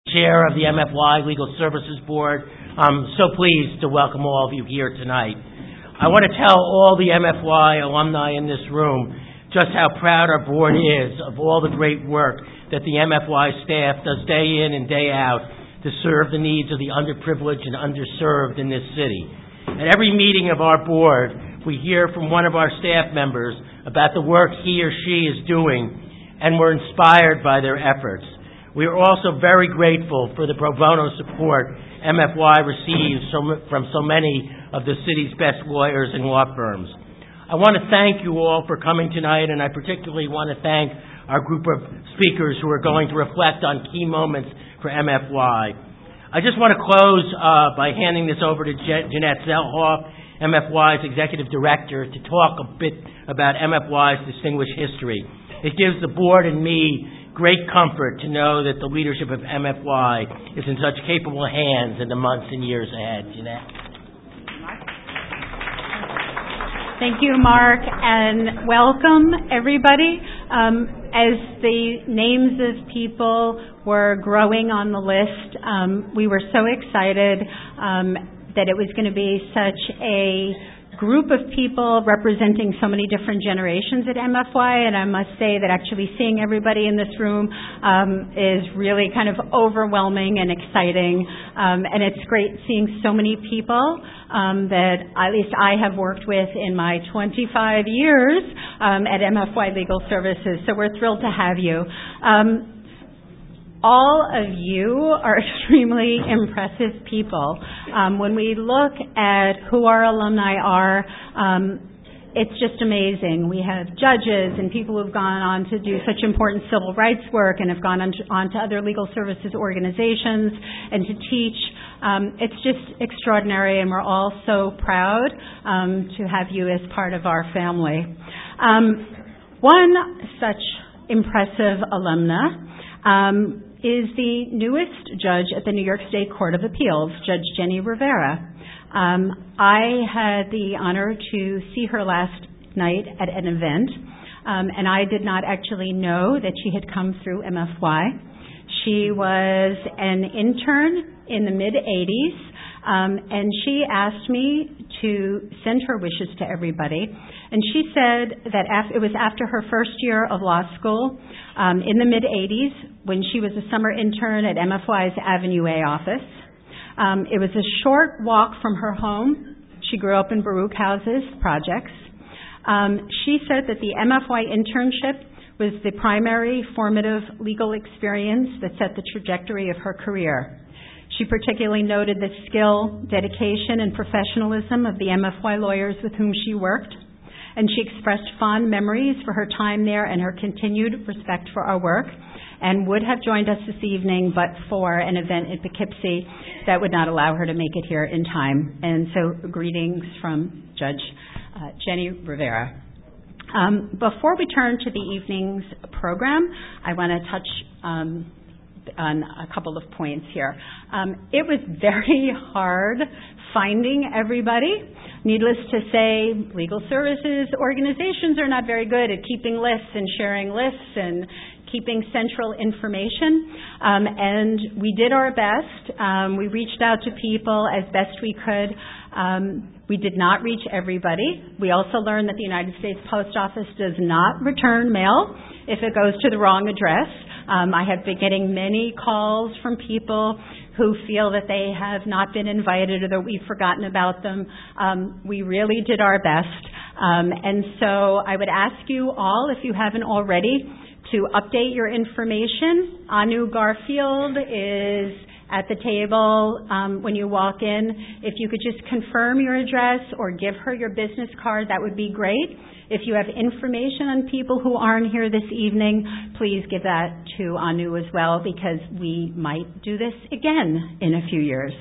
Chair of the MFY Legal Services Board. I'm so pleased to welcome all of you here tonight. I want to tell all the MFY alumni in this room just how proud our board is of all the great work that the MFY staff does day in and day out to serve the needs of the underprivileged and underserved in this city. At every meeting of our board, we hear from one of our staff members about the work he or she is doing, and we're inspired by their efforts. We are also very grateful for the pro bono support MFY receives from so many of the city's best lawyers and law firms. I want to thank you all for coming tonight, and I particularly want to thank our group of speakers who are going to reflect on key moments for MFY. I just want to close by handing this over to Jeanette Zelhoff, MFY's Executive Director, to talk a bit about MFY's distinguished history. It gives the board and me great comfort to know that the leadership of MFY is in such capable hands in the months and years ahead. Jeanette. Thank you, Mark, and welcome, everybody. As the names of people were growing on the list, we were so excited that it was going to be such a group of people representing so many different generations at MFY, and I must say that actually seeing everybody in this room is really kind of overwhelming and exciting, and it's great seeing so many people that at least I have worked with in my 25 years at MFY Legal Services, so we're thrilled to have you. All of you are extremely impressive people. When we look at who our alumni are, it's just amazing. We have judges and people who've gone on to do such important civil rights work and have gone on to other legal services organizations and to teach. It's just extraordinary, and we're all so proud to have you as part of our family. One such impressive alumna is the newest judge at the New York State Court of Appeals, Judge Jenny Rivera. I had the honor to see her last night at an event, and I did not actually know that she had come through MFY. She was an intern in the mid-'80s, and she asked me to send her wishes to everybody. And she said that it was after her first year of law school in the mid-'80s when she was a summer intern at MFY's Avenue A office. It was a short walk from her home. She grew up in Baruch Houses projects. She said that the MFY internship was the primary formative legal experience that set the trajectory of her career. She particularly noted the skill, dedication, and professionalism of the MFY lawyers with whom she worked, and she expressed fond memories for her time there and her continued respect for our work, and would have joined us this evening but for an event in Poughkeepsie that would not allow her to make it here in time. And so greetings from Judge Jenny Rivera. Before we turn to the evening's program, I want to touch on a couple of points here. It was very hard finding everybody. Needless to say, legal services organizations are not very good at keeping lists and sharing lists and keeping central information, and we did our best. We reached out to people as best we could. We did not reach everybody. We also learned that the United States Post Office does not return mail if it goes to the wrong address. I have been getting many calls from people who feel that they have not been invited or that we've forgotten about them. We really did our best. And so I would ask you all, if you haven't already, to update your information. Anu Garfield is at the table when you walk in. If you could just confirm your address or give her your business card, that would be great. If you have information on people who aren't here this evening, please give that to Anu as well, because we might do this again in a few years.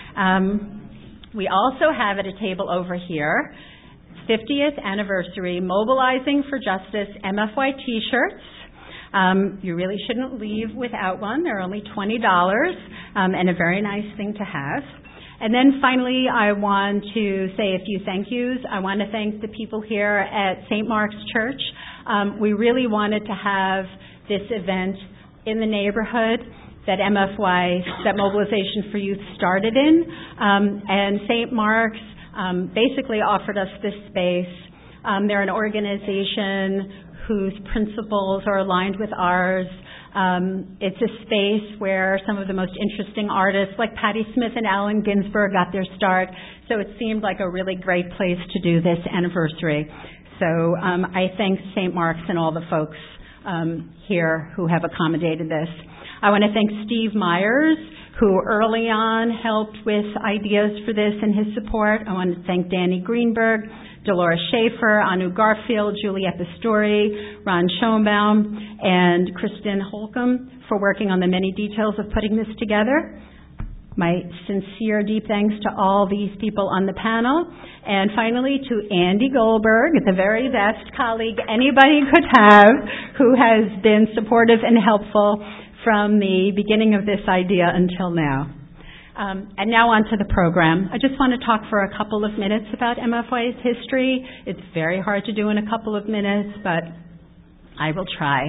We also have at a table over here 50th anniversary Mobilizing for Justice MFY t-shirts. You really shouldn't leave without one. They're only $20 and a very nice thing to have. And then finally, I want to say a few thank yous. I want to thank the people here at St. Mark's Church. We really wanted to have this event in the neighborhood. that MFY, that Mobilization for Youth started in, and St. Mark's basically offered us this space. They're an organization whose principles are aligned with ours. It's a space where some of the most interesting artists like Patti Smith and Allen Ginsberg got their start, so it seemed like a really great place to do this anniversary. So I thank St. Mark's and all the folks here who have accommodated this. I want to thank Steve Myers, who early on helped with ideas for this and his support. I want to thank Danny Greenberg, Dolores Schaefer, Anu Garfield, Juliette Pastori, Ron Schoenbaum, and Kristen Holcomb for working on the many details of putting this together. My sincere, deep thanks to all these people on the panel. And finally, to Andy Goldberg, the very best colleague anybody could have, who has been supportive and helpful from the beginning of this idea until now. And now on to the program. I just want to talk for a couple of minutes about MFY's history. It's very hard to do in a couple of minutes, but I will try.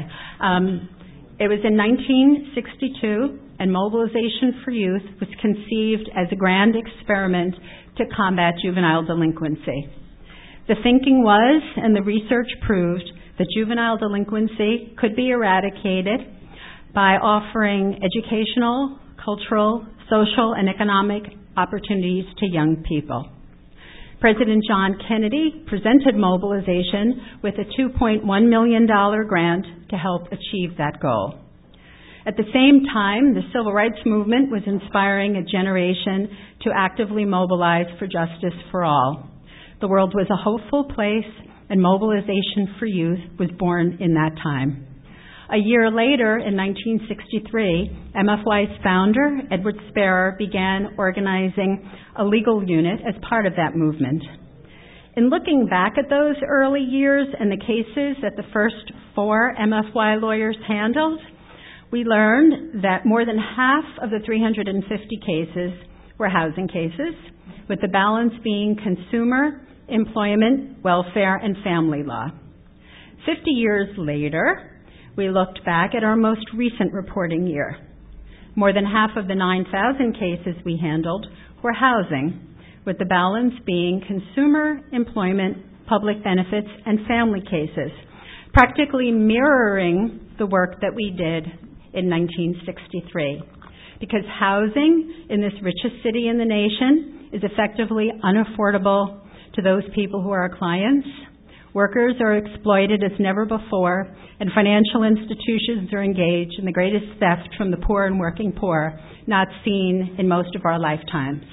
It was in 1962, and Mobilization for Youth was conceived as a grand experiment to combat juvenile delinquency. The thinking was, and the research proved, that juvenile delinquency could be eradicated by offering educational, cultural, social, and economic opportunities to young people. President John Kennedy presented Mobilization with a $2.1 million grant to help achieve that goal. At the same time, the civil rights movement was inspiring a generation to actively mobilize for justice for all. The world was a hopeful place, and Mobilization for Youth was born in that time. A year later, in 1963, MFY's founder, Edward Sparrow, began organizing a legal unit as part of that movement. In looking back at those early years and the cases that the first 4 MFY lawyers handled, we learned that more than half of the 350 cases were housing cases, with the balance being consumer, employment, welfare, and family law. 50 years later, we looked back at our most recent reporting year. More than half of the 9,000 cases we handled were housing, with the balance being consumer, employment, public benefits, and family cases, practically mirroring the work that we did in 1963. Because housing in this richest city in the nation is effectively unaffordable to those people who are our clients. Workers are exploited as never before, and financial institutions are engaged in the greatest theft from the poor and working poor, not seen in most of our lifetimes.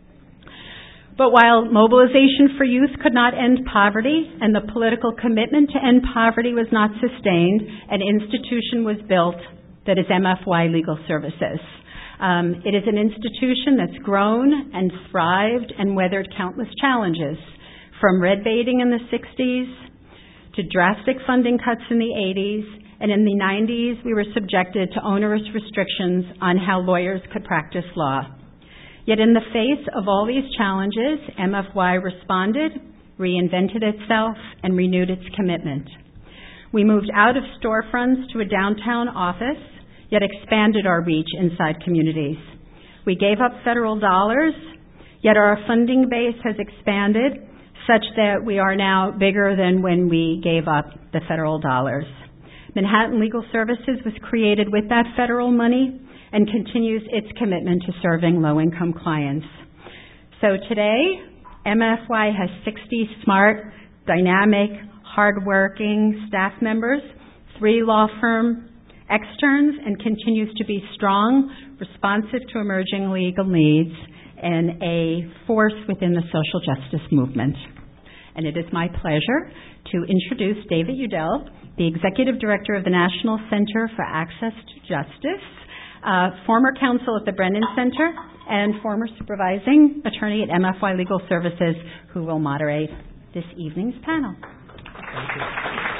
But while Mobilization for Youth could not end poverty, and the political commitment to end poverty was not sustained, an institution was built that is MFY Legal Services. It is an institution that's grown and thrived and weathered countless challenges, from red baiting in the 60s to drastic funding cuts in the 80s, and in the 90s we were subjected to onerous restrictions on how lawyers could practice law. Yet in the face of all these challenges, MFY responded, reinvented itself, and renewed its commitment. We moved out of storefronts to a downtown office, yet expanded our reach inside communities. We gave up federal dollars, yet our funding base has expanded such that we are now bigger than when we gave up the federal dollars. Manhattan Legal Services was created with that federal money and continues its commitment to serving low-income clients. So today, MFY has 60 smart, dynamic, hardworking staff members, 3 law firm externs, and continues to be strong, responsive to emerging legal needs, and a force within the social justice movement. And it is my pleasure to introduce David Udell, the Executive Director of the National Center for Access to Justice, former counsel at the Brennan Center, and former supervising attorney at MFY Legal Services, who will moderate this evening's panel. Thank you.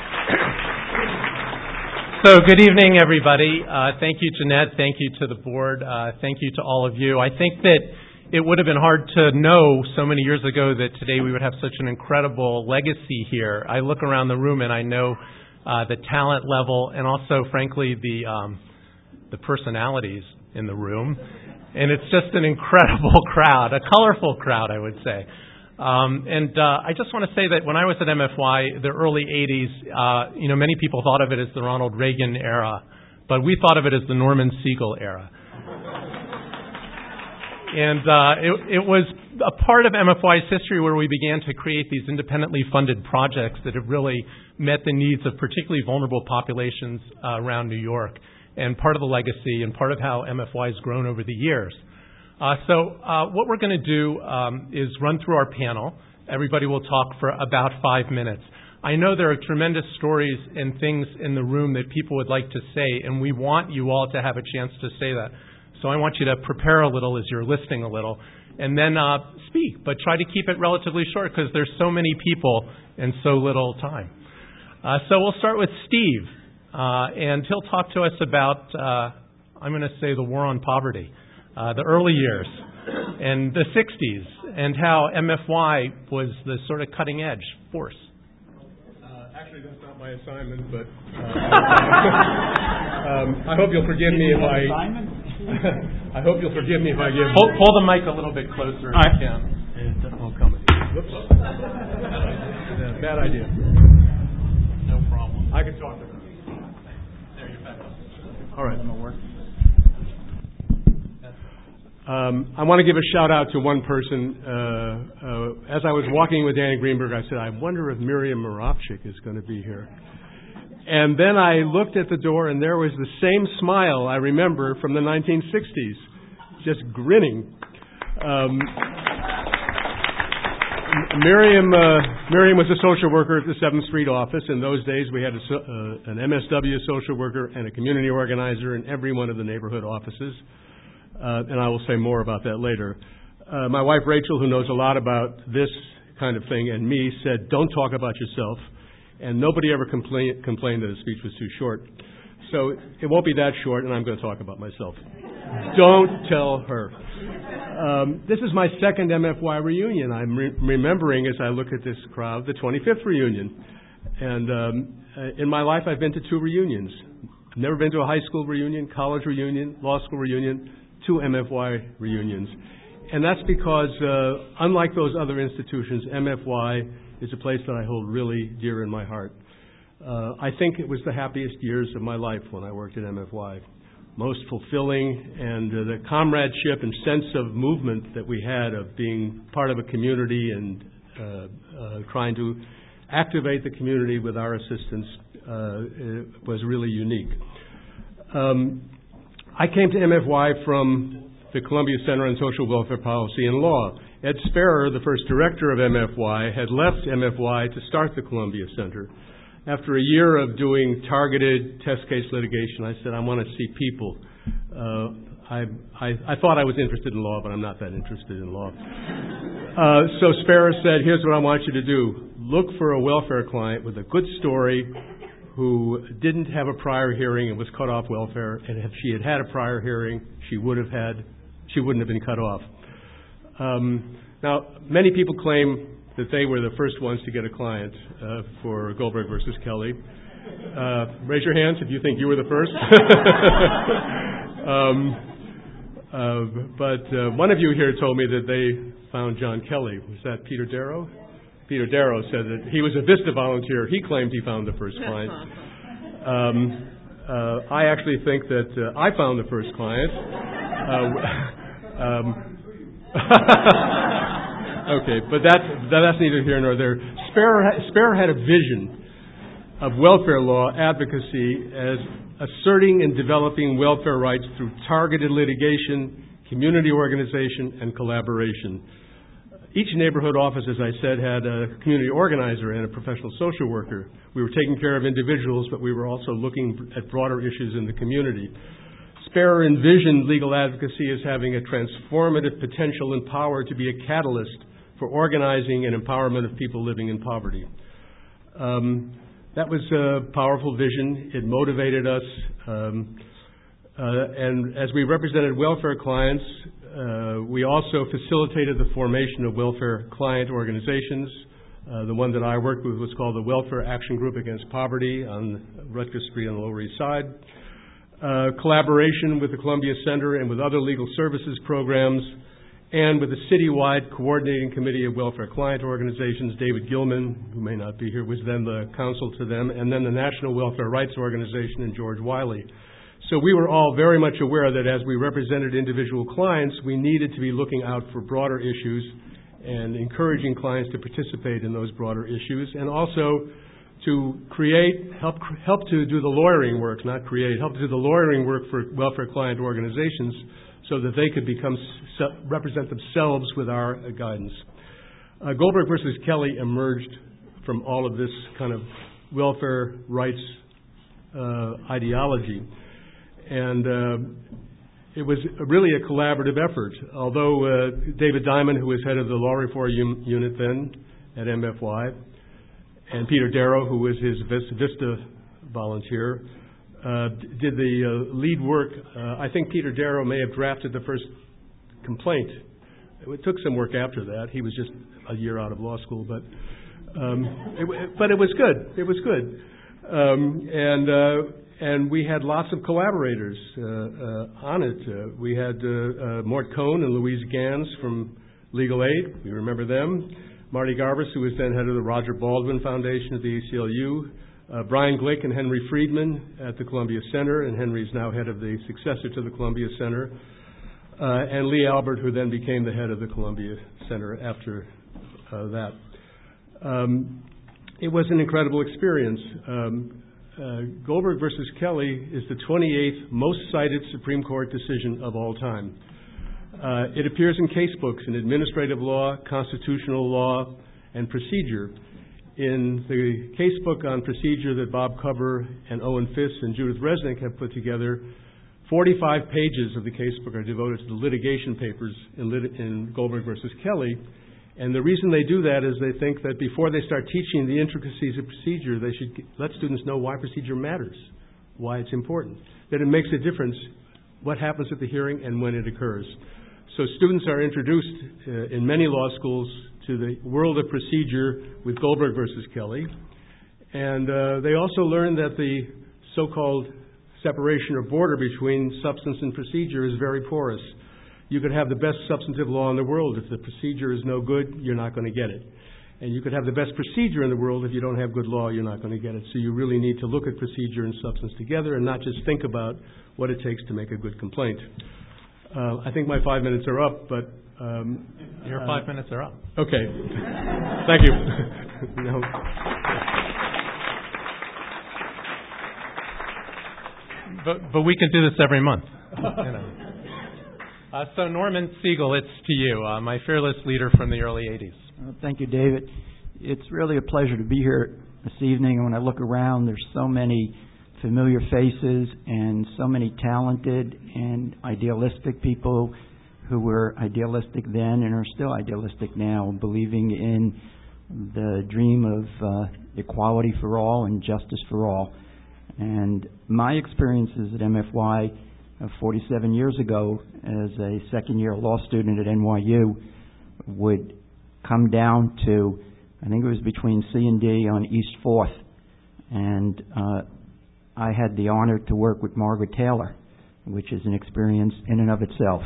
So good evening, everybody. Thank you, Jeanette. Thank you to the board. Thank you to all of you. I think that it would have been hard to know so many years ago that today we would have such an incredible legacy here. I look around the room and I know the talent level and also, frankly, the personalities in the room. And it's just an incredible crowd, a colorful crowd, I would say. I just want to say that when I was at MFY, the early 80s, many people thought of it as the Ronald Reagan era, but we thought of it as the Norman Siegel era. And it was a part of MFY's history where we began to create these independently funded projects that have really met the needs of particularly vulnerable populations around New York, and part of the legacy and part of how MFY has grown over the years. So what we're going to do is run through our panel. Everybody will talk for about 5 minutes. I know there are tremendous stories and things in the room that people would like to say, and we want you all to have a chance to say that. So I want you to prepare a little as you're listening a little, and then speak, but try to keep it relatively short because there's so many people and so little time. So we'll start with Steve, and he'll talk to us about, I'm going to say, the war on poverty, the early years, and the 60s, and how MFY was the sort of cutting-edge force. Actually, that's not my assignment, but I hope you'll forgive me if I hope you'll forgive me if I give... Pull the mic a little bit closer if you can. It won't come. Whoops. Yeah, bad idea. No problem. I can talk to her. There, you're back. All right. I want to give a shout out to one person. As I was walking with Danny Greenberg, I said, I wonder if Miriam Moravchik is going to be here. And then I looked at the door, and there was the same smile I remember from the 1960s, just grinning. Miriam was a social worker at the 7th Street office. In those days, we had an MSW social worker and a community organizer in every one of the neighborhood offices. And I will say more about that later. My wife, Rachel, who knows a lot about this kind of thing, and me, said, don't talk about yourself. And nobody ever complained that the speech was too short. So it won't be that short, and I'm going to talk about myself. Don't tell her. This is my second MFY reunion. I'm remembering, as I look at this crowd, the 25th reunion. And in my life, I've been to 2 reunions. I've never been to a high school reunion, college reunion, law school reunion, 2 MFY reunions. And that's because, unlike those other institutions, MFY is a place that I hold really dear in my heart. I think it was the happiest years of my life when I worked at MFY. Most fulfilling, and the comradeship and sense of movement that we had of being part of a community and trying to activate the community with our assistance was really unique. I came to MFY from the Columbia Center on Social Welfare Policy and Law. Ed Sparer, the first director of MFY, had left MFY to start the Columbia Center. After a year of doing targeted test case litigation, I said, I want to see people. I thought I was interested in law, but I'm not that interested in law. So Sparer said, here's what I want you to do. Look for a welfare client with a good story who didn't have a prior hearing and was cut off welfare, and if she had had a prior hearing, she wouldn't have been cut off. Now, many people claim that they were the first ones to get a client for Goldberg versus Kelly. Raise your hands if you think you were the first. But one of you here told me that they found John Kelly. Was that Peter Darrow? Peter Darrow said that he was a VISTA volunteer. He claimed he found the first client. I actually think that I found the first client. Okay, but that's neither here nor there. Sparer had a vision of welfare law advocacy as asserting and developing welfare rights through targeted litigation, community organization, and collaboration. Each neighborhood office, as I said, had a community organizer and a professional social worker. We were taking care of individuals, but we were also looking at broader issues in the community. Sparer envisioned legal advocacy as having a transformative potential and power to be a catalyst for organizing and empowerment of people living in poverty. That was a powerful vision. It motivated us. And as we represented welfare clients, we also facilitated the formation of welfare client organizations. The one that I worked with was called the Welfare Action Group Against Poverty on Rutgers Street on the Lower East Side. collaboration with the Columbia Center and with other legal services programs, and with the citywide coordinating committee of welfare client organizations. David Gilman, who may not be here, was then the counsel to them, and then the National Welfare Rights Organization and George Wiley. So we were all very much aware that as we represented individual clients, we needed to be looking out for broader issues and encouraging clients to participate in those broader issues, and also to help to do the lawyering work, not create, help to do the lawyering work for welfare client organizations so that they could represent themselves with our guidance. Goldberg versus Kelly emerged from all of this kind of welfare rights ideology. And it was really a collaborative effort. Although David Diamond, who was head of the Law Reform Unit then at MFY, and Peter Darrow, who was his VISTA volunteer, did the lead work. I think Peter Darrow may have drafted the first complaint. It took some work after that. He was just a year out of law school, but it was good. It was good. And we had lots of collaborators on it. We had Mort Cohn and Louise Gans from Legal Aid. We remember them. Marty Garbus, who was then head of the Roger Baldwin Foundation at the ACLU. Brian Glick and Henry Friedman at the Columbia Center, and Henry's now head of the successor to the Columbia Center. And Lee Albert, who then became the head of the Columbia Center after that. It was an incredible experience. Goldberg versus Kelly is the 28th most cited Supreme Court decision of all time. It appears in casebooks in administrative law, constitutional law, and procedure. In the casebook on procedure that Bob Cover and Owen Fiss and Judith Resnick have put together, 45 pages of the casebook are devoted to the litigation papers in Goldberg versus Kelly. And the reason they do that is they think that before they start teaching the intricacies of procedure, they should let students know why procedure matters, why it's important, that it makes a difference what happens at the hearing and when it occurs. So students are introduced in many law schools to the world of procedure with Goldberg versus Kelly. And they also learn that the so-called separation or border between substance and procedure is very porous. You could have the best substantive law in the world. If the procedure is no good, you're not going to get it. And you could have the best procedure in the world. If you don't have good law, you're not going to get it. So you really need to look at procedure and substance together and not just think about what it takes to make a good complaint. I think my 5 minutes are up, but... Your 5 minutes are up. Okay. Thank you. No. But we can do this every month. So Norman Siegel, it's to you, my fearless leader from the early 80s. Thank you, David. It's really a pleasure to be here this evening. When I look around, there's so many familiar faces and so many talented and idealistic people who were idealistic then and are still idealistic now, believing in the dream of equality for all and justice for all. And my experiences at MFY 47 years ago as a second-year law student at NYU would come down to, I think it was between C&D on East 4th, and I had the honor to work with Margaret Taylor, which is an experience in and of itself.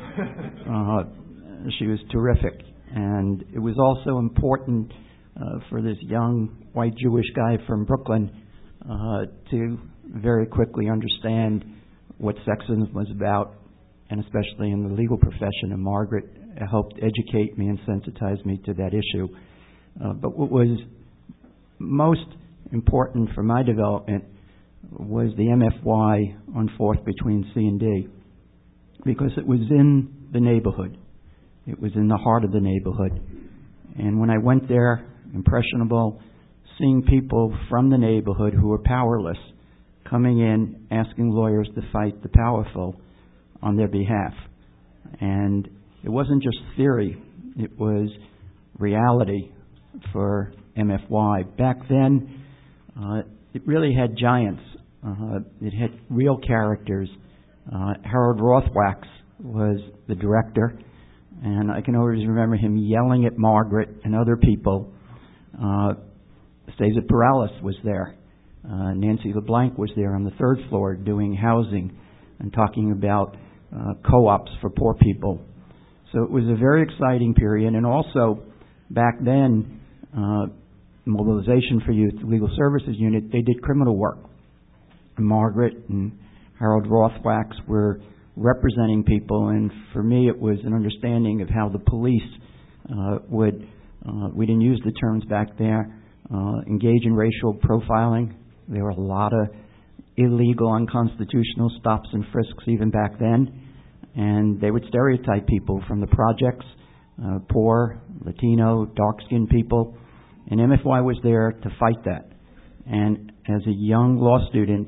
She was terrific, and it was also important for this young white Jewish guy from Brooklyn to very quickly understand what sexism was about, and especially in the legal profession. And Margaret helped educate me and sensitize me to that issue. But what was most important for my development was the MFY on 4th between C and D, because it was in the neighborhood. It was in the heart of the neighborhood. And when I went there, impressionable, seeing people from the neighborhood who were powerless coming in, asking lawyers to fight the powerful on their behalf. And it wasn't just theory, it was reality for MFY. Back then, it really had giants. It had real characters. Harold Rothwax was the director, and I can always remember him yelling at Margaret and other people. Cesar Perales was there. Nancy LeBlanc was there on the third floor doing housing and talking about co-ops for poor people. So it was a very exciting period. And also, back then, Mobilization for Youth Legal Services Unit, they did criminal work. Margaret and Harold Rothwax were representing people, and for me it was an understanding of how the police would, we didn't use the terms back there, engage in racial profiling. There were a lot of illegal, unconstitutional stops and frisks even back then, and they would stereotype people from the projects, poor, Latino, dark-skinned people, and MFY was there to fight that. And as a young law student,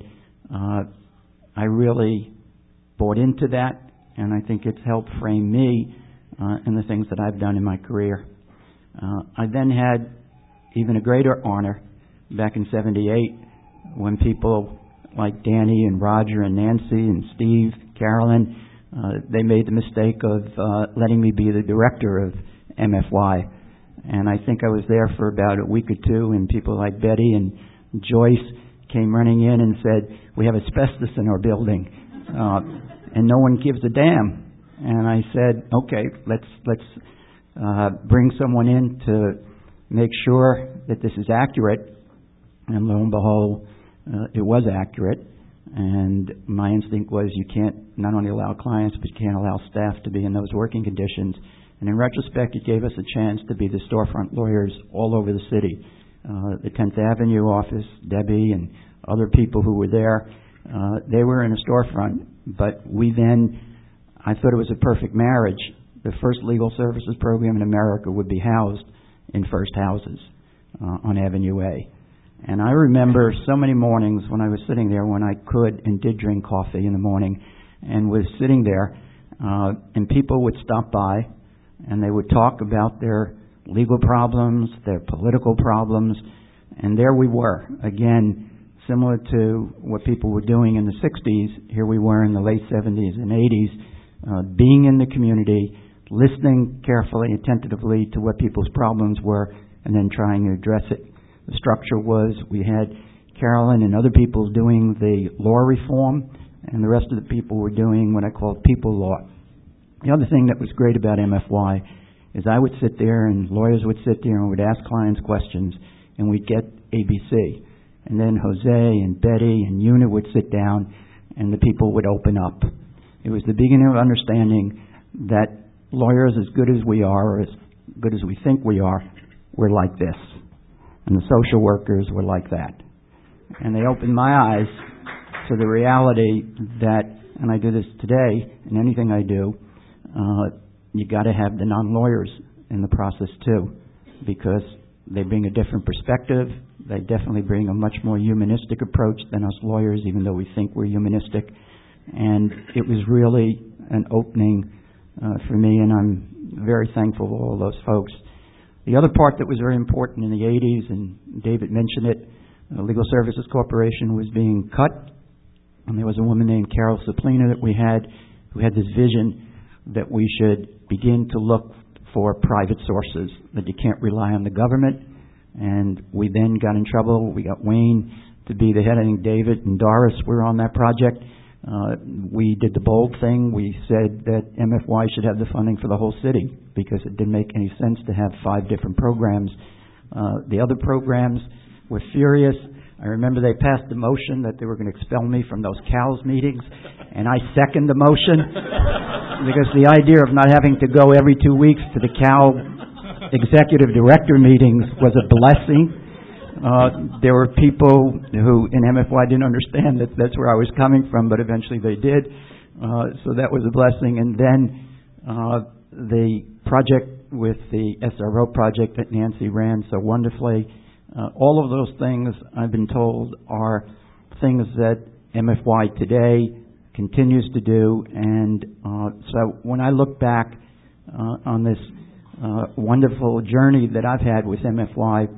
I really bought into that, and I think it's helped frame me in the things that I've done in my career. I then had even a greater honor back in '78 when people like Danny and Roger and Nancy and Steve, Carolyn, they made the mistake of letting me be the director of MFY. And I think I was there for about a week or two, and people like Betty and Joyce came running in and said, "We have asbestos in our building, and no one gives a damn." And I said, "Okay, let's bring someone in to make sure that this is accurate." And lo and behold, it was accurate. And my instinct was you can't not only allow clients, but you can't allow staff to be in those working conditions. And in retrospect, it gave us a chance to be the storefront lawyers all over the city. The 10th Avenue office, Debbie and other people who were there, they were in a storefront. But I thought it was a perfect marriage. The first legal services program in America would be housed in First Houses on Avenue A. And I remember so many mornings when I was sitting there when I could and did drink coffee in the morning and was sitting there, and people would stop by and they would talk about their legal problems, their political problems, and there we were. Again, similar to what people were doing in the 60s, here we were in the late 70s and 80s, being in the community, listening carefully, attentively to what people's problems were, and then trying to address it. The structure was we had Carolyn and other people doing the law reform, and the rest of the people were doing what I called people law. The other thing that was great about MFY is I would sit there and lawyers would sit there and would ask clients questions, and we'd get ABC. And then Jose and Betty and Una would sit down, and the people would open up. It was the beginning of understanding that lawyers, as good as we are, or as good as we think we are, we're like this. And the social workers were like that. And they opened my eyes to the reality that, and I do this today in anything I do, you got to have the non-lawyers in the process too, because they bring a different perspective. They definitely bring a much more humanistic approach than us lawyers, even though we think we're humanistic. And it was really an opening for me, and I'm very thankful for all those folks. The other part that was very important in the 80s, and David mentioned it, the Legal Services Corporation was being cut, and there was a woman named Carol Saplina that we had who had this vision that we should begin to look for private sources, that you can't rely on the government. And we then got in trouble. We got Wayne to be the head. I think David and Doris were on that project. We did the bold thing. We said that MFY should have the funding for the whole city because it didn't make any sense to have 5 different programs. The other programs were furious. I remember they passed the motion that they were going to expel me from those CALS meetings, and I second the motion because the idea of not having to go every 2 weeks to the CAL executive director meetings was a blessing. There were people who in MFY didn't understand that that's where I was coming from, but eventually they did. So that was a blessing. And then the project with the SRO project that Nancy ran so wonderfully, all of those things, I've been told, are things that MFY today continues to do. And so when I look back on this wonderful journey that I've had with MFY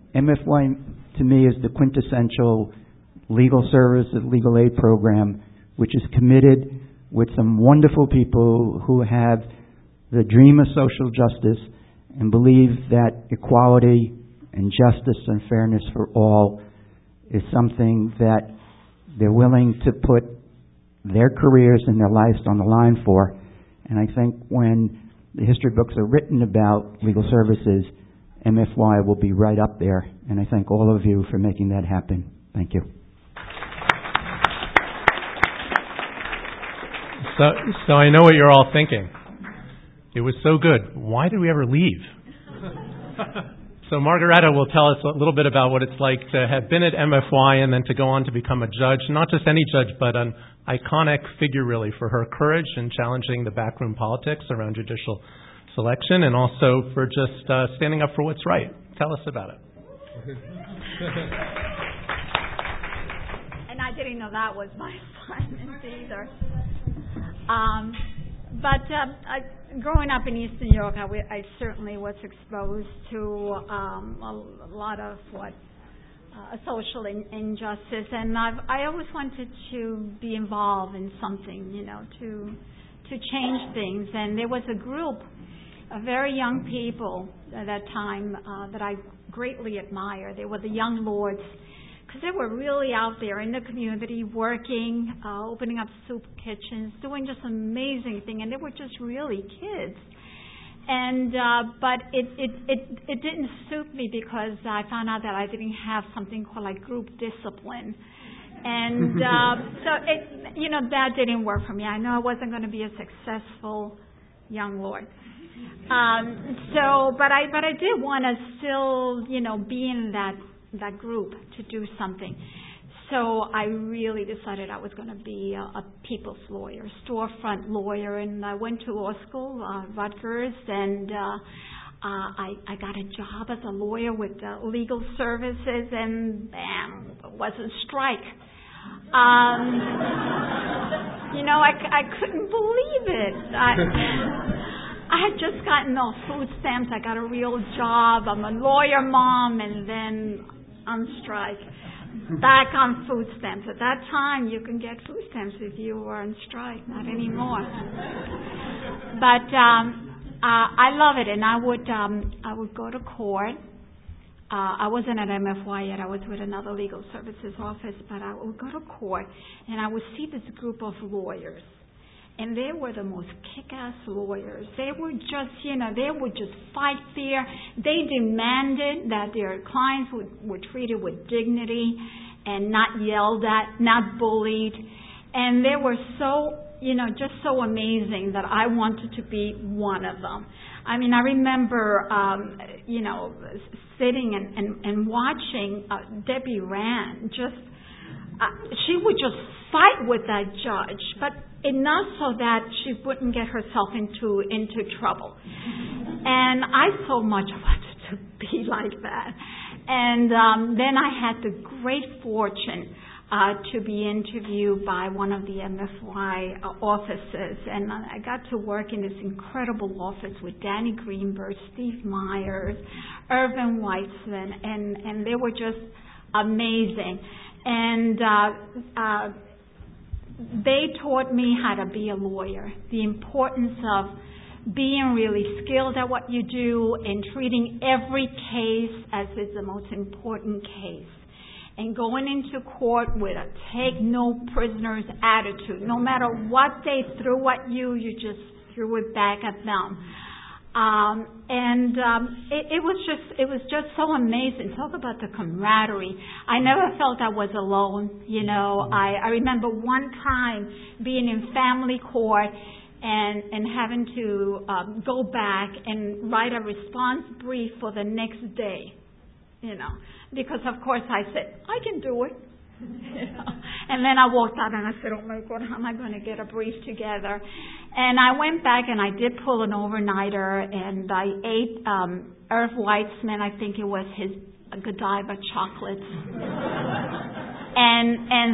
to me is the quintessential legal service and legal aid program, which is committed with some wonderful people who have the dream of social justice and believe that equality and justice and fairness for all is something that they're willing to put their careers and their lives on the line for. And I think when the history books are written about legal services, MFY will be right up there. And I thank all of you for making that happen. Thank you. So I know what you're all thinking. It was so good. Why did we ever leave? So Margaretta will tell us a little bit about what it's like to have been at MFY and then to go on to become a judge, not just any judge, but an iconic figure really for her courage in challenging the backroom politics around judicial selection and also for just standing up for what's right. Tell us about it. And I didn't know that was my assignment either. Growing up in East New York, I certainly was exposed to a lot of social injustice, and I always wanted to be involved in something, to change things. And there was a group of very young people at that time that I greatly admired. They were the Young Lords, because they were really out there in the community working, opening up soup kitchens, doing just amazing thing, and they were just really kids. And but it didn't suit me because I found out that I didn't have something called like group discipline, and so that didn't work for me. I know I wasn't going to be a successful young lord. But I did want to still be in that group to do something. So I really decided I was going to be a people's lawyer, storefront lawyer, and I went to law school, Rutgers, and I got a job as a lawyer with legal services, and bam, it was a strike. I couldn't believe it. I had just gotten off food stamps. I got a real job. I'm a lawyer mom, and then on strike. Back on food stamps. At that time, you can get food stamps if you were on strike. Not anymore. But I love it, and I would go to court. I wasn't at MFY yet. I was with another legal services office, but I would go to court, and I would see this group of lawyers. And they were the most kick-ass lawyers. They were just, they would just fight fair. They demanded that their clients were treated with dignity and not yelled at, not bullied. And they were so, just so amazing that I wanted to be one of them. I mean, I remember, sitting and watching Debbie Rand she would just fight with that judge, but enough so that she wouldn't get herself into trouble. And I so much wanted to be like that. And then I had the great fortune to be interviewed by one of the MFY offices, and I got to work in this incredible office with Danny Greenberg, Steve Myers, Irvin Weitzman, and they were just amazing. And they taught me how to be a lawyer, the importance of being really skilled at what you do and treating every case as is the most important case. And going into court with a take no prisoners attitude. No matter what they threw at you, you just threw it back at them. It was just so amazing. Talk about the camaraderie. I never felt I was alone. I remember one time being in family court and having to go back and write a response brief for the next day. Because of course I said, I can do it. And then I walked out and I said, oh my God, how am I going to get a brief together? And I went back and I did pull an overnighter, and I ate Irv Weitzman, I think it was his Godiva chocolates. and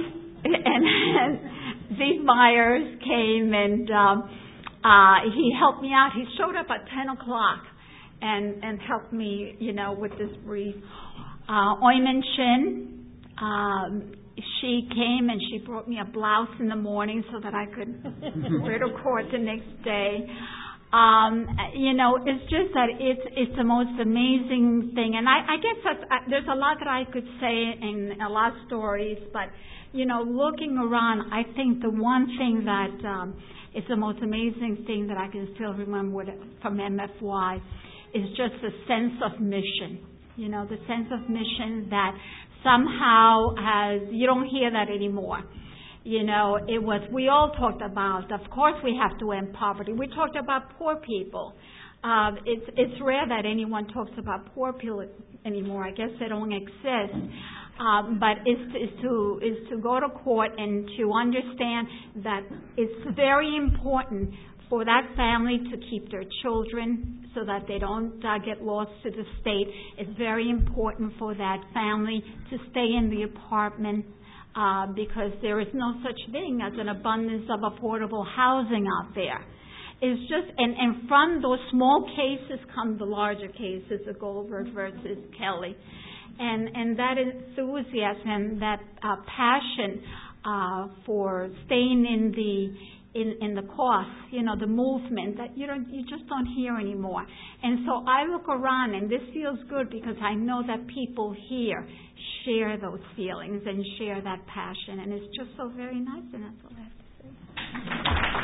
Steve Myers came and he helped me out. He showed up at 10 o'clock and helped me, with this brief. Oyman Shin, she came and she brought me a blouse in the morning so that I could wear to court the next day. It's just that it's the most amazing thing. And I guess there's a lot that I could say and a lot of stories, but, looking around, I think the one thing that is the most amazing thing that I can still remember from MFY is just the sense of mission. The sense of mission that somehow you don't hear that anymore. We all talked about, of course we have to end poverty. We talked about poor people. It's rare that anyone talks about poor people anymore. I guess they don't exist. But is to go to court and to understand that it's very important for that family to keep their children so that they don't get lost to the state. It's very important for that family to stay in the apartment because there is no such thing as an abundance of affordable housing out there. It's just, and from those small cases come the larger cases, the Goldberg versus Kelly. And that enthusiasm, that passion for staying in the cause, the movement that you just don't hear anymore. And so I look around and this feels good because I know that people here share those feelings and share that passion, and it's just so very nice, and that's all I have to say.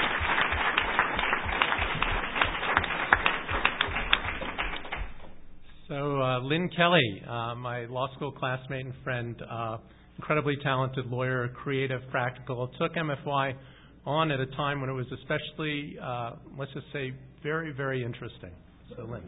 So, Lynn Kelly, my law school classmate and friend, incredibly talented lawyer, creative, practical, took MFY on at a time when it was especially, let's just say, very, very interesting. So, Lynn.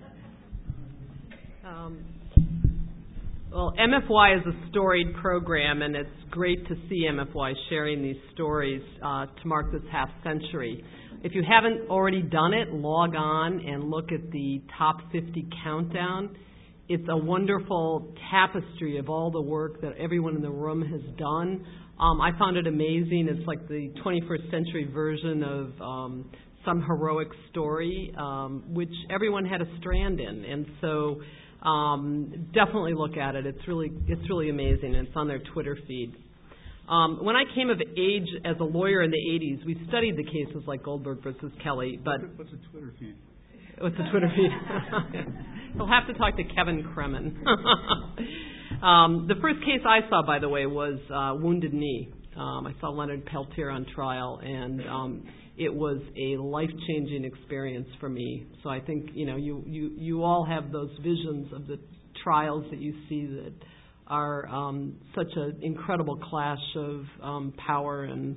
Well, MFY is a storied program, and it's great to see MFY sharing these stories to mark this half century. If you haven't already done it, log on and look at the Top 50 Countdown. It's a wonderful tapestry of all the work that everyone in the room has done. I found it amazing. It's like the 21st century version of some heroic story, which everyone had a strand in. And so definitely look at it. It's really amazing. It's on their Twitter feed. When I came of age as a lawyer in the 80s, we studied the cases like Goldberg versus Kelly. But what's a Twitter feed? What's a Twitter feed? You'll have to talk to Kevin Kremen. The first case I saw, by the way, was Wounded Knee. I saw Leonard Peltier on trial, and it was a life-changing experience for me. So I think, you all have those visions of the trials that you see that are such an incredible clash of power and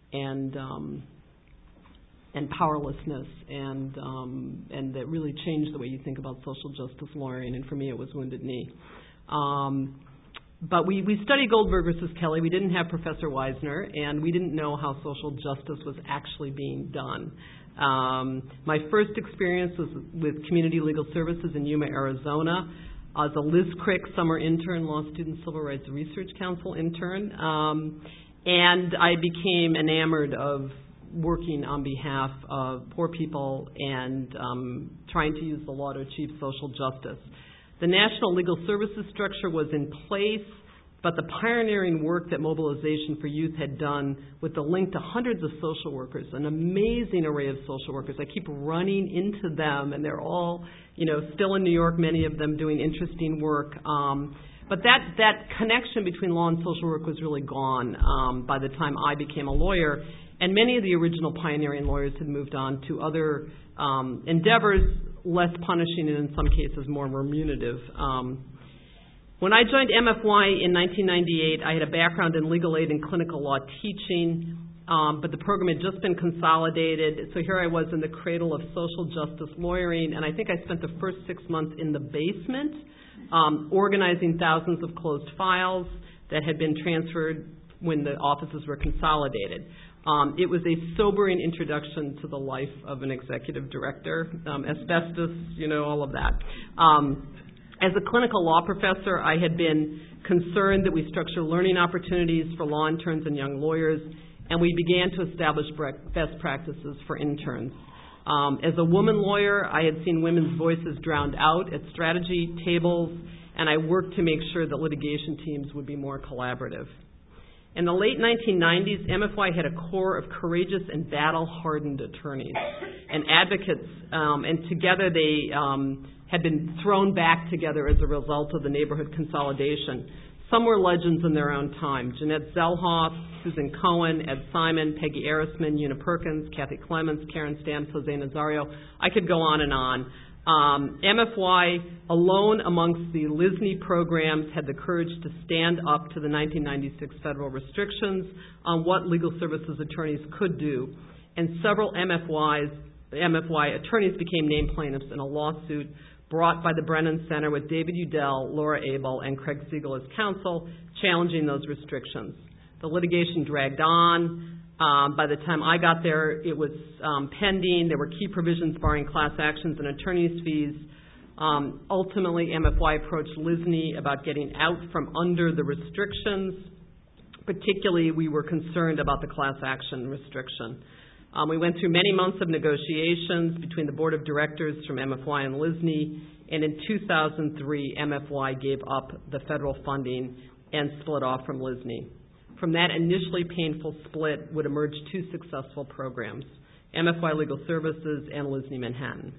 powerlessness, and that really changed the way you think about social justice lawyering. And for me, it was Wounded Knee. But we studied Goldberg versus Kelly. We didn't have Professor Weisner, and we didn't know how social justice was actually being done. My first experience was with Community Legal Services in Yuma, Arizona, as a Liz Crick summer intern, Law Student Civil Rights Research Council intern. And I became enamored of working on behalf of poor people and trying to use the law to achieve social justice. The National Legal Services structure was in place, but the pioneering work that Mobilization for Youth had done with the link to hundreds of social workers, an amazing array of social workers. I keep running into them, and they're all, still in New York, many of them doing interesting work. But that connection between law and social work was really gone by the time I became a lawyer. And many of the original pioneering lawyers had moved on to other endeavors, less punishing and in some cases more remunerative. When I joined MFY in 1998, I had a background in legal aid and clinical law teaching, but the program had just been consolidated. So here I was in the cradle of social justice lawyering, and I think I spent the first 6 months in the basement organizing thousands of closed files that had been transferred when the offices were consolidated. It was a sobering introduction to the life of an executive director, asbestos, all of that. As a clinical law professor, I had been concerned that we structure learning opportunities for law interns and young lawyers, and we began to establish best practices for interns. As a woman lawyer, I had seen women's voices drowned out at strategy tables, and I worked to make sure that litigation teams would be more collaborative. In the late 1990s, MFY had a core of courageous and battle-hardened attorneys and advocates, and together they had been thrown back together as a result of the neighborhood consolidation. Some were legends in their own time. Jeanette Zellhoff, Susan Cohen, Ed Simon, Peggy Arisman, Una Perkins, Kathy Clements, Karen Stamps, Jose Nazario. I could go on and on. MFY, alone amongst the LISNY programs, had the courage to stand up to the 1996 federal restrictions on what legal services attorneys could do. And several MFY attorneys became named plaintiffs in a lawsuit brought by the Brennan Center with David Udell, Laura Abel, and Craig Siegel as counsel, challenging those restrictions. The litigation dragged on. By the time I got there, it was pending. There were key provisions barring class actions and attorney's fees. Ultimately, MFY approached LISNY about getting out from under the restrictions. Particularly, we were concerned about the class action restriction. We went through many months of negotiations between the board of directors from MFY and LISNY, and in 2003, MFY gave up the federal funding and split off from LISNY. From that initially painful split would emerge two successful programs, MFY Legal Services and LISNY Manhattan.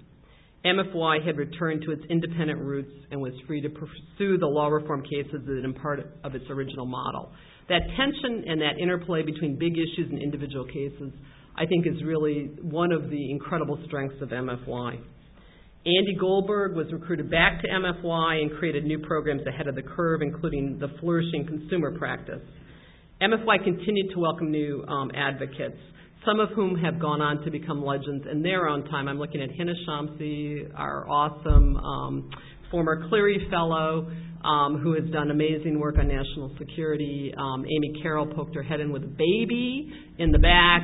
MFY had returned to its independent roots and was free to pursue the law reform cases that had been part of its original model. That tension and that interplay between big issues and individual cases, I think, is really one of the incredible strengths of MFY. Andy Goldberg was recruited back to MFY and created new programs ahead of the curve, including the flourishing consumer practice. MFY continued to welcome new advocates, some of whom have gone on to become legends in their own time. I'm looking at Hina Shamsi, our awesome former Cleary Fellow, who has done amazing work on national security. Amy Carroll poked her head in with a baby in the back.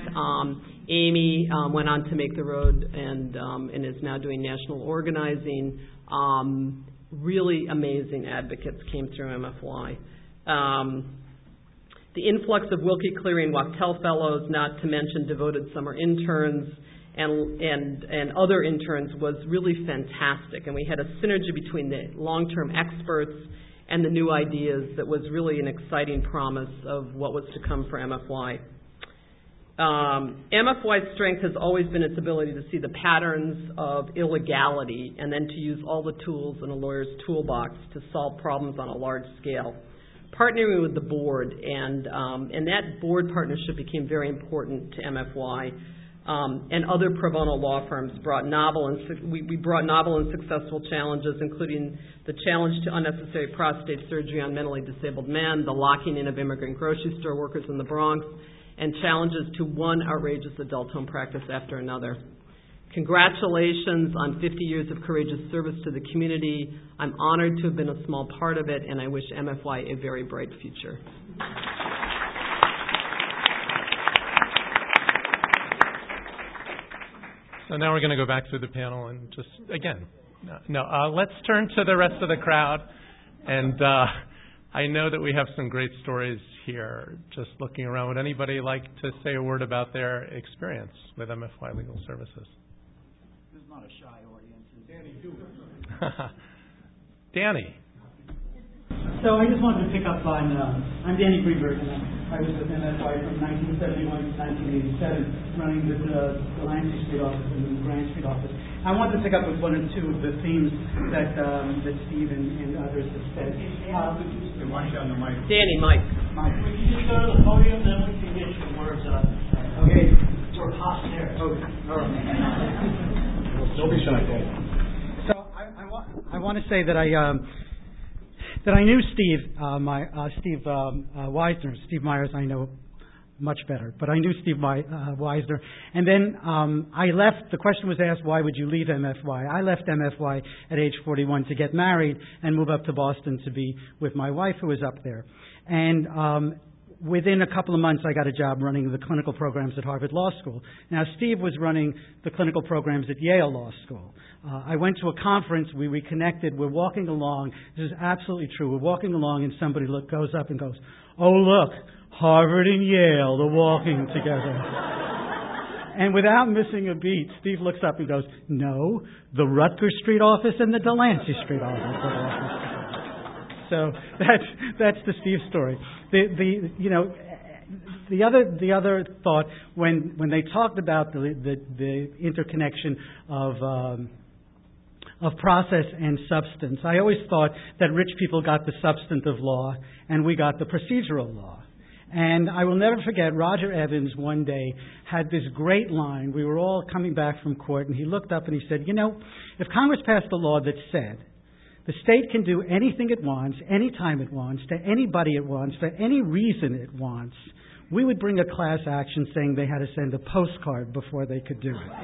Amy went on to make the road and is now doing national organizing. Really amazing advocates came through MFY. The influx of Wilkie Cleary and Wachtell Fellows, not to mention devoted summer interns and other interns, was really fantastic. And we had a synergy between the long-term experts and the new ideas that was really an exciting promise of what was to come for MFY. MFY's strength has always been its ability to see the patterns of illegality and then to use all the tools in a lawyer's toolbox to solve problems on a large scale. Partnering with the board, and that board partnership became very important to MFY, and other pro bono law firms brought we brought novel and successful challenges, including the challenge to unnecessary prostate surgery on mentally disabled men, the locking in of immigrant grocery store workers in the Bronx, and challenges to one outrageous adult home practice after another. Congratulations on 50 years of courageous service to the community. I'm honored to have been a small part of it, and I wish MFY a very bright future. So now we're going to go back through the panel and just, again, let's turn to the rest of the crowd. And I know that we have some great stories here. Just looking around, would anybody like to say a word about their experience with MFY Legal Services? This is not a shy audience. Danny, do it. Danny. So I just wanted to pick up on, I'm Danny Greenberg, and I was with MFY from 1971 to 1987, running the Delancey Street office and the Grand Street office. I wanted to pick up with one or two of the themes that Steve and others have said. Danny, Mike. Would you just go to the podium, then we can get your words up. Okay. We're past there. Okay. All right. Don't be shy, Danny. So I want to say that I knew Steve Weisner. Steve Myers I know much better, but I knew Steve Weisner. And then I left. The question was asked, why would you leave MFY? I left MFY at age 41 to get married and move up to Boston to be with my wife, who was up there. And within a couple of months, I got a job running the clinical programs at Harvard Law School. Now, Steve was running the clinical programs at Yale Law School. I went to a conference. We reconnected. We're walking along. This is absolutely true. We're walking along, and somebody goes up and goes, "Oh, look, Harvard and Yale, they're walking together." And without missing a beat, Steve looks up and goes, "No, the Rutgers Street office and the Delancey Street office are walking together." So that's the Steve story. the other thought when they talked about the interconnection of process and substance, I always thought that rich people got the substantive law and we got the procedural law. And I will never forget, Roger Evans one day had this great line. We were all coming back from court, and he looked up and he said, if Congress passed a law that said the state can do anything it wants, anytime it wants, to anybody it wants, for any reason it wants, we would bring a class action saying they had to send a postcard before they could do it.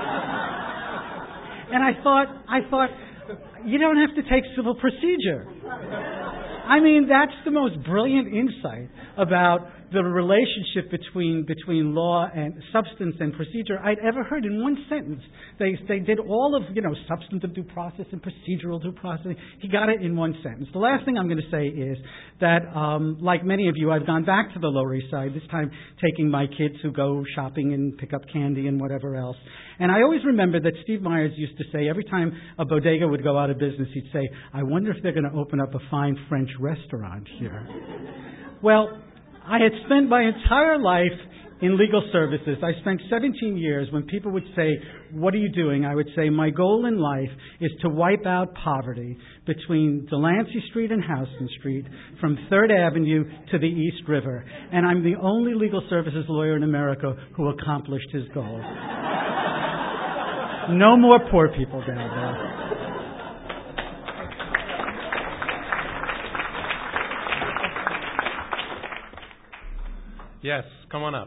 And I thought, you don't have to take civil procedure. I mean, that's the most brilliant insight about the relationship between law and substance and procedure I'd ever heard in one sentence. They did all of, substantive due process and procedural due process. He got it in one sentence. The last thing I'm going to say is that, like many of you, I've gone back to the Lower East Side, this time taking my kids who go shopping and pick up candy and whatever else. And I always remember that Steve Myers used to say every time a bodega would go out of business, he'd say, I wonder if they're going to open up a fine French restaurant here. Well, I had spent my entire life in legal services. I spent 17 years. When people would say, what are you doing? I would say, my goal in life is to wipe out poverty between Delancey Street and Houston Street, from 3rd Avenue to the East River. And I'm the only legal services lawyer in America who accomplished his goal. No more poor people down there. Yes, come on up.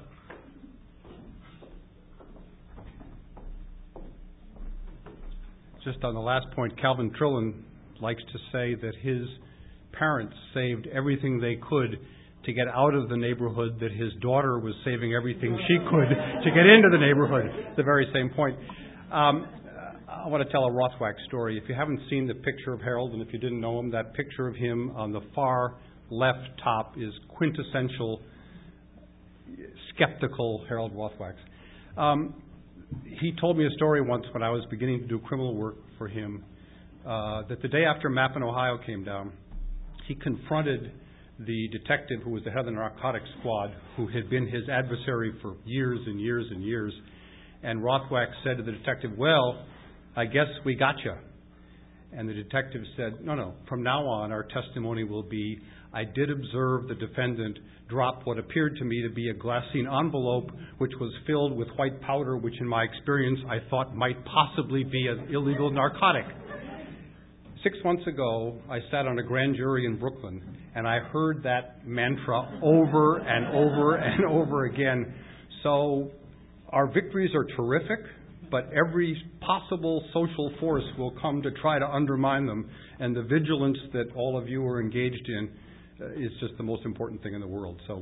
Just on the last point, Calvin Trillin likes to say that his parents saved everything they could to get out of the neighborhood, that his daughter was saving everything she could to get into the neighborhood. The very same point. I want to tell a Rothwach story. If you haven't seen the picture of Harold, and if you didn't know him, that picture of him on the far left top is quintessential skeptical Harold Rothwach. He told me a story once when I was beginning to do criminal work for him, that the day after Mappin, Ohio came down, he confronted the detective who was the head of the narcotics squad, who had been his adversary for years and years and years. And Rothwach said to the detective, well, I guess we got you. And the detective said, no, from now on our testimony will be, I did observe the defendant drop what appeared to me to be a glassine envelope which was filled with white powder, which in my experience I thought might possibly be an illegal narcotic. 6 months ago, I sat on a grand jury in Brooklyn, and I heard that mantra over and over and over again. So our victories are terrific, but every possible social force will come to try to undermine them, and the vigilance that all of you are engaged in is just the most important thing in the world. So,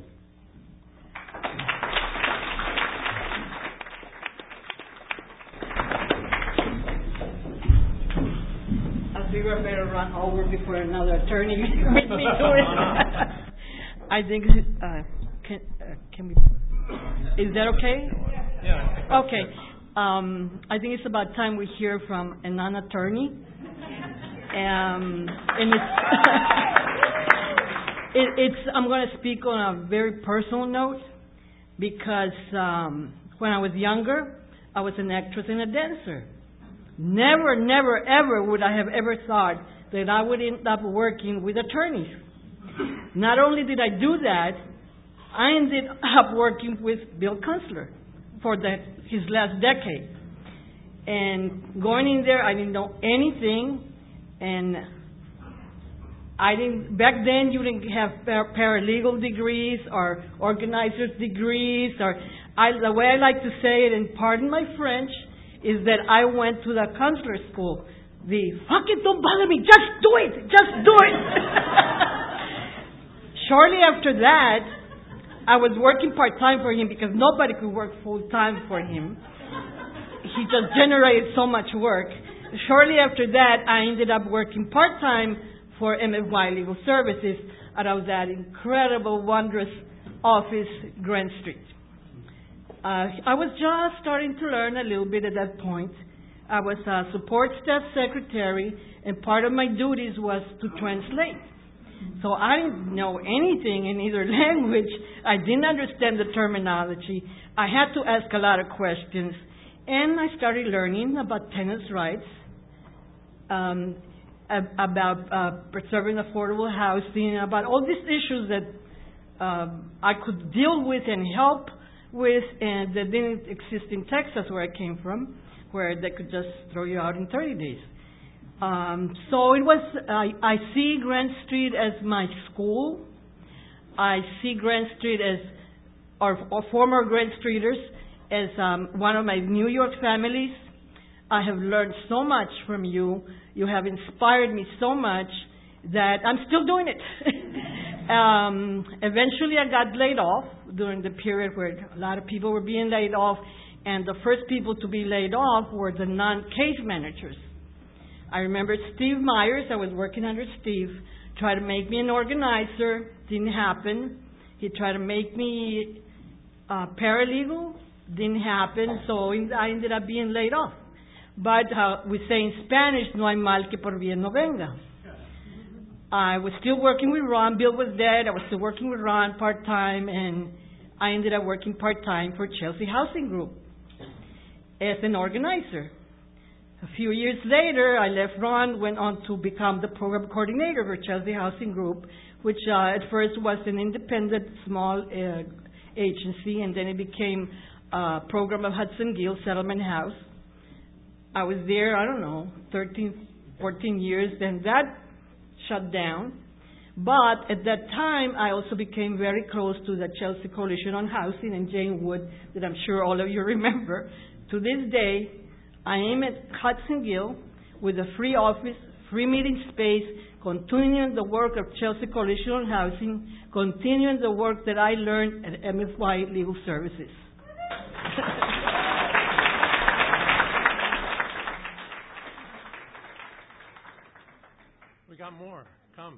I think I better run over before another attorney with me doing it. I think can we? Is that okay? Yeah. Okay. I think it's about time we hear from a non-attorney, and it's I'm going to speak on a very personal note because when I was younger, I was an actress and a dancer. Never, ever would I have ever thought that I would end up working with attorneys. Not only did I do that, I ended up working with Bill Kunstler for his last decade. And going in there, I didn't know anything, and back then you didn't have paralegal degrees or organizer's degrees, the way I like to say it, and pardon my French, is that I went to the Kunstler school. Fuck it, don't bother me, just do it. Shortly after that, I was working part-time for him because nobody could work full-time for him. He just generated so much work. Shortly after that, I ended up working part-time for MFY Legal Services, and I was at incredible, wondrous office, Grand Street. I was just starting to learn a little bit at that point. I was a support staff secretary, and part of my duties was to translate. So I didn't know anything in either language. I didn't understand the terminology. I had to ask a lot of questions. And I started learning about tenants' rights, about preserving affordable housing, about all these issues that I could deal with and help with, and that didn't exist in Texas, where I came from, where they could just throw you out in 30 days. So it was, I see Grant Street as my school. I see Grant Street as, or former Grant Streeters, as one of my New York families. I have learned so much from you. You have inspired me so much that I'm still doing it. Eventually I got laid off during the period where a lot of people were being laid off, and the first people to be laid off were the non-case managers. I remember Steve Myers, I was working under Steve, tried to make me an organizer, didn't happen. He tried to make me paralegal, didn't happen, so I ended up being laid off. But we say in Spanish, no hay mal que por bien no venga. I was still working with Ron. Bill was dead. I was still working with Ron part-time, and I ended up working part-time for Chelsea Housing Group as an organizer. A few years later, I left Ron, went on to become the program coordinator for Chelsea Housing Group, which at first was an independent small agency, and then it became a program of Hudson Gill Settlement House. I was there, 13, 14 years, then that shut down. But at that time, I also became very close to the Chelsea Coalition on Housing and Jane Wood, that I'm sure all of you remember. To this day, I am at Hudson Gill with a free office, free meeting space, continuing the work of Chelsea Coalition on Housing, continuing the work that I learned at MFY Legal Services. We got more. Come.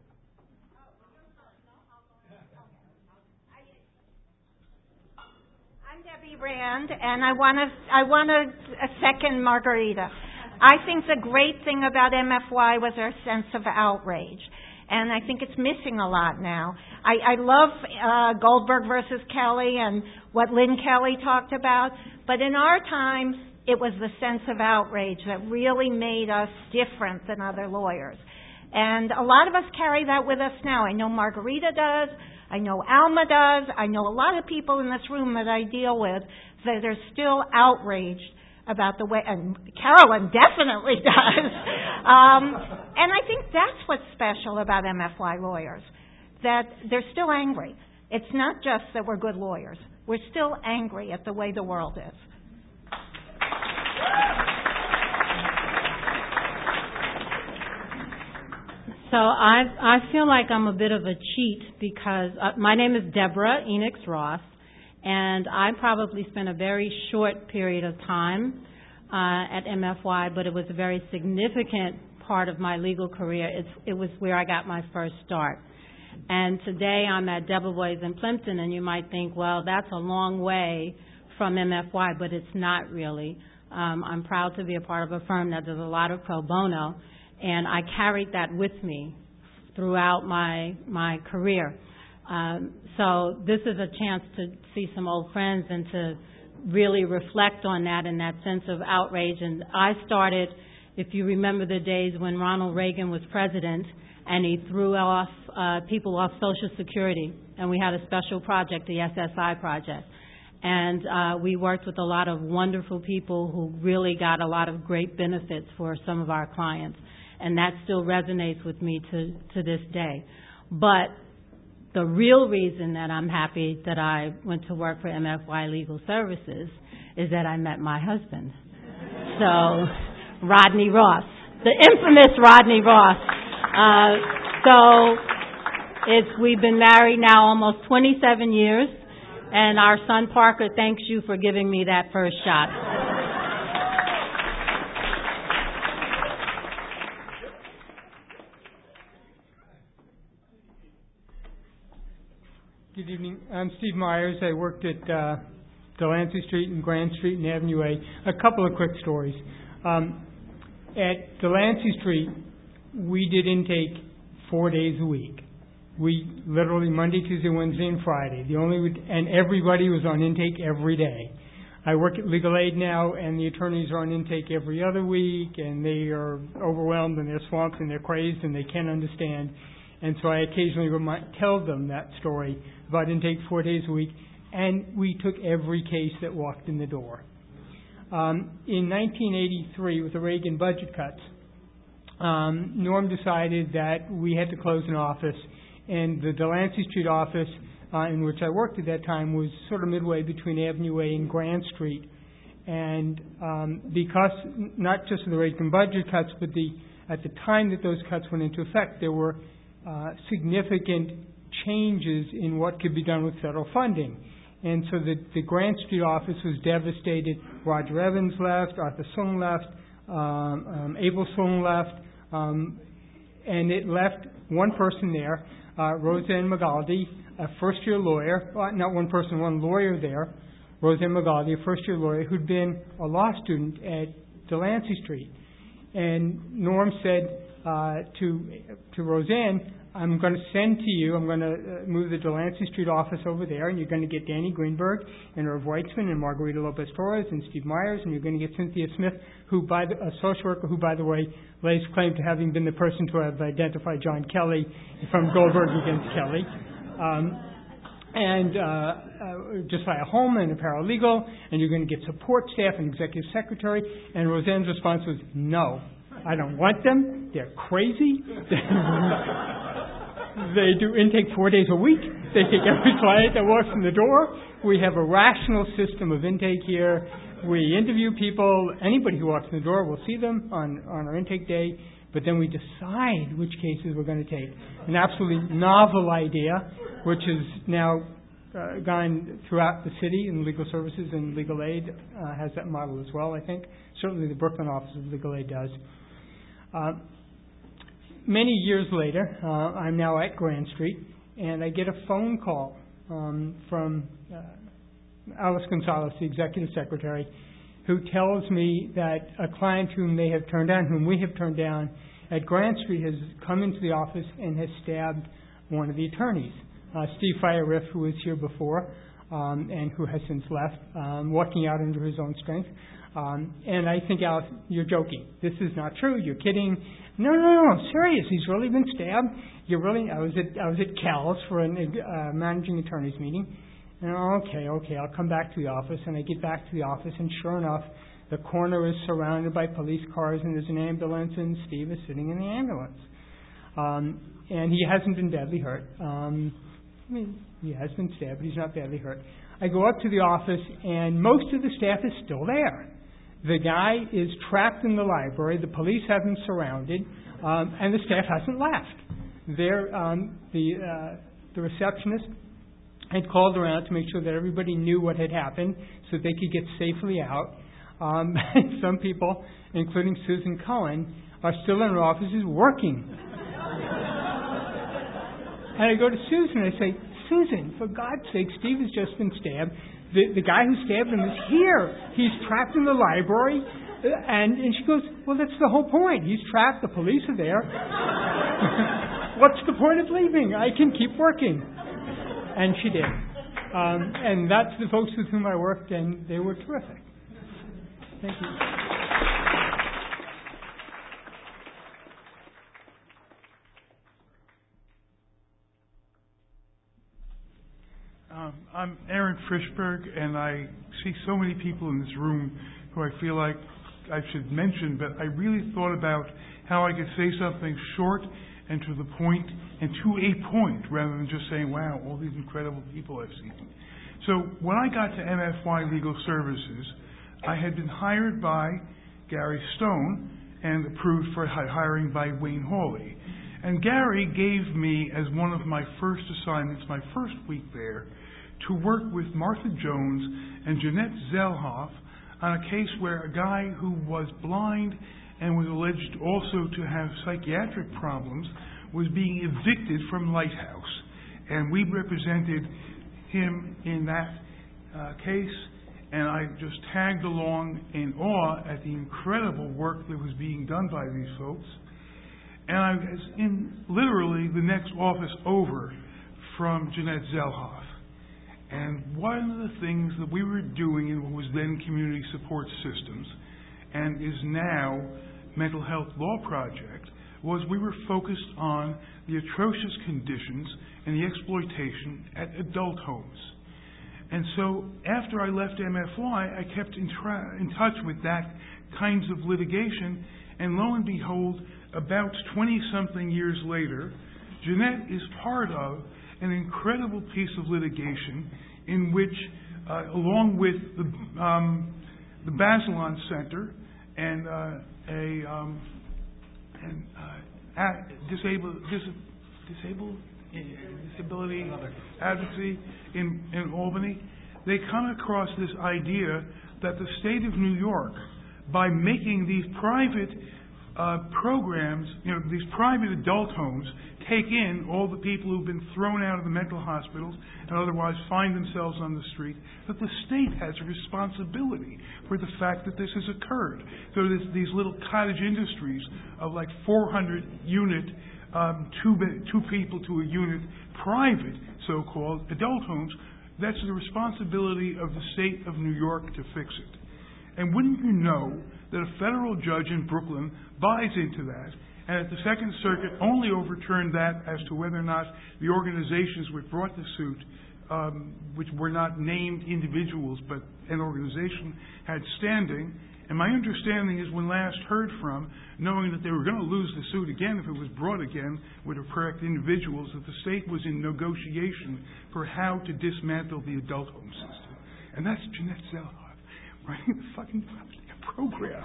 I'm Debbie Rand, and I want a second Margarita. I think the great thing about MFY was our sense of outrage, and I think it's missing a lot now. I love Goldberg versus Kelly and what Lynn Kelly talked about, but in our time, it was the sense of outrage that really made us different than other lawyers. And a lot of us carry that with us now. I know Margarita does. I know Alma does. I know a lot of people in this room that I deal with that are still outraged about the way, and Carolyn definitely does. And I think that's what's special about MFY lawyers, that they're still angry. It's not just that we're good lawyers. We're still angry at the way the world is. So I feel like I'm a bit of a cheat because my name is Deborah Enix Ross, and I probably spent a very short period of time at MFY, but it was a very significant part of my legal career. It was where I got my first start. And today I'm at Debevoise in Plimpton, and you might think, well, that's a long way from MFY, but it's not really. I'm proud to be a part of a firm that does a lot of pro bono, and I carried that with me throughout my career. So this is a chance to see some old friends and to really reflect on that and that sense of outrage. And I started, if you remember the days when Ronald Reagan was president and he threw off people off Social Security, and we had a special project, the SSI project. And we worked with a lot of wonderful people who really got a lot of great benefits for some of our clients. And that still resonates with me to this day. But the real reason that I'm happy that I went to work for MFY Legal Services is that I met my husband. So, Rodney Ross, the infamous Rodney Ross. We've been married now almost 27 years, and our son Parker thanks you for giving me that first shot. Good evening. I'm Steve Myers. I worked at Delancey Street and Grand Street and Avenue A. A couple of quick stories. At Delancey Street, we did intake 4 days a week. We literally Monday, Tuesday, Wednesday, and Friday. And everybody was on intake every day. I work at Legal Aid now, and the attorneys are on intake every other week, and they are overwhelmed, and they're swamped, and they're crazed, and they can't understand. And so I occasionally tell them that story about intake 4 days a week, and we took every case that walked in the door. In 1983, with the Reagan budget cuts, Norm decided that we had to close an office, and the Delancey Street office, in which I worked at that time, was sort of midway between Avenue A and Grand Street. And because, not just of the Reagan budget cuts, but at the time that those cuts went into effect, there were significant changes in what could be done with federal funding. And so the Grand Street office was devastated. Roger Evans left, Arthur Sung left, Abel Sung left, and it left one person there, Roseanne Magaldi, a first-year lawyer, not one person, one lawyer there, Roseanne Magaldi, a first-year lawyer who'd been a law student at Delancey Street. And Norm said to Roseanne, I'm going to send to you, I'm going to move the Delancey Street office over there, and you're going to get Danny Greenberg and Irv Weitzman and Margarita Lopez-Torres and Steve Myers, and you're going to get Cynthia Smith, a social worker who, by the way, lays claim to having been the person to have identified John Kelly from Goldberg against Kelly. And Josiah Holman, a paralegal, and you're going to get support staff and executive secretary. And Roseanne's response was, no, I don't want them. They're crazy. They do intake 4 days a week. They take every client that walks in the door. We have a rational system of intake here. We interview people. Anybody who walks in the door, we'll see them on our intake day. But then we decide which cases we're going to take. An absolutely novel idea, which has now gone throughout the city in legal services, and Legal Aid has that model as well, I think. Certainly the Brooklyn office of Legal Aid does. Many years later, I'm now at Grand Street, and I get a phone call from Alice Gonzalez, the executive secretary, who tells me that a client whom we have turned down at Grand Street has come into the office and has stabbed one of the attorneys, Steve Fireriff, who was here before and who has since left, walking out under his own strength. And I think, Alice, you're joking. This is not true. You're kidding. No, serious. He's really been stabbed. I was at Cal's for a managing attorney's meeting. And okay, I'll come back to the office. And I get back to the office, and sure enough, the corner is surrounded by police cars, and there's an ambulance, and Steve is sitting in the ambulance. And he hasn't been badly hurt. He has been stabbed, but he's not badly hurt. I go up to the office, and most of the staff is still there. The guy is trapped in the library. The police have him surrounded, and the staff hasn't left. The receptionist had called around to make sure that everybody knew what had happened so they could get safely out. Some people, including Susan Cohen, are still in their offices working. And I go to Susan and I say, Susan, for God's sake, Steve has just been stabbed. The guy who stabbed him is here. He's trapped in the library. And she goes, well, that's the whole point. He's trapped. The police are there. What's the point of leaving? I can keep working. And she did. And that's the folks with whom I worked, and they were terrific. Thank you. I'm Aaron Frischberg, and I see so many people in this room who I feel like I should mention, but I really thought about how I could say something short and to the point and to a point rather than just saying, wow, all these incredible people I've seen. So when I got to MFY Legal Services, I had been hired by Gary Stone and approved for hiring by Wayne Hawley. And Gary gave me, as one of my first assignments, my first week there, to work with Martha Jones and Jeanette Zelhoff on a case where a guy who was blind and was alleged also to have psychiatric problems was being evicted from Lighthouse. And we represented him in that case, and I just tagged along in awe at the incredible work that was being done by these folks. and I was in literally the next office over from Jeanette Zelhoff. And one of the things that we were doing in what was then Community Support Systems and is now Mental Health Law Project was we were focused on the atrocious conditions and the exploitation at adult homes. And so after I left MFY, I kept in touch with that kinds of litigation, and lo and behold, about 20-something years later, Jeanette is part of an incredible piece of litigation in which, along with the Bazelon Center and disability advocacy in Albany, they come across this idea that the state of New York, by making these private programs, these private adult homes, take in all the people who've been thrown out of the mental hospitals and otherwise find themselves on the street, that the state has a responsibility for the fact that this has occurred. So there's these little cottage industries of like 400 unit, two people to a unit, private so-called adult homes. That's the responsibility of the state of New York to fix it. And wouldn't you know that a federal judge in Brooklyn buys into that, and at the Second Circuit only overturned that as to whether or not the organizations which brought the suit, which were not named individuals but an organization, had standing. And my understanding is when last heard from, knowing that they were going to lose the suit again if it was brought again with the correct individuals, that the state was in negotiation for how to dismantle the adult home system. And that's Jeanette Zelhoff writing the fucking program.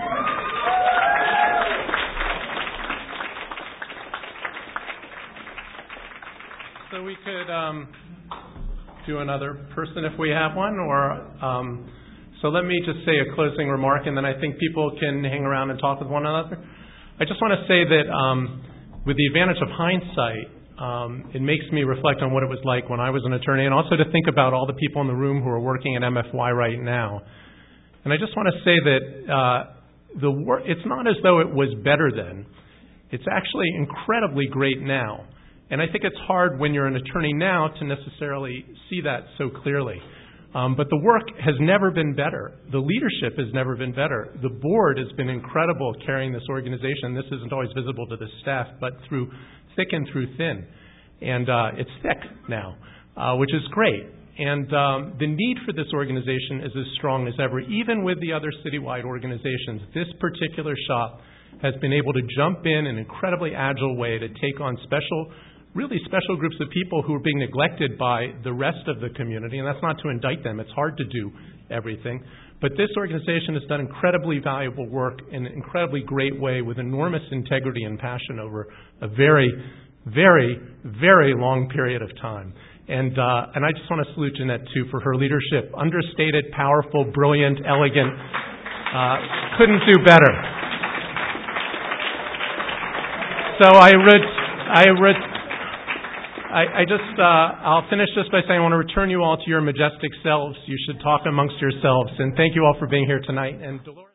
So we could do another person if we have one, or so let me just say a closing remark, and then I think people can hang around and talk with one another. I just want to say that with the advantage of hindsight, it makes me reflect on what it was like when I was an attorney, and also to think about all the people in the room who are working at MFY right now. And I just want to say that it's not as though it was better then. It's actually incredibly great now. And I think it's hard when you're an attorney now to necessarily see that so clearly. But the work has never been better. The leadership has never been better. The board has been incredible carrying this organization. This isn't always visible to the staff, but through thick and through thin. And it's thick now, which is great. And the need for this organization is as strong as ever. Even with the other citywide organizations, this particular shop has been able to jump in an incredibly agile way to take on really special groups of people who are being neglected by the rest of the community. And that's not to indict them. It's hard to do everything. But this organization has done incredibly valuable work in an incredibly great way with enormous integrity and passion over a very, very, very long period of time. And I just want to salute Jeanette, too, for her leadership. Understated, powerful, brilliant, elegant. Couldn't do better. So I'll finish just by saying I want to return you all to your majestic selves. You should talk amongst yourselves. And thank you all for being here tonight. And Dolores.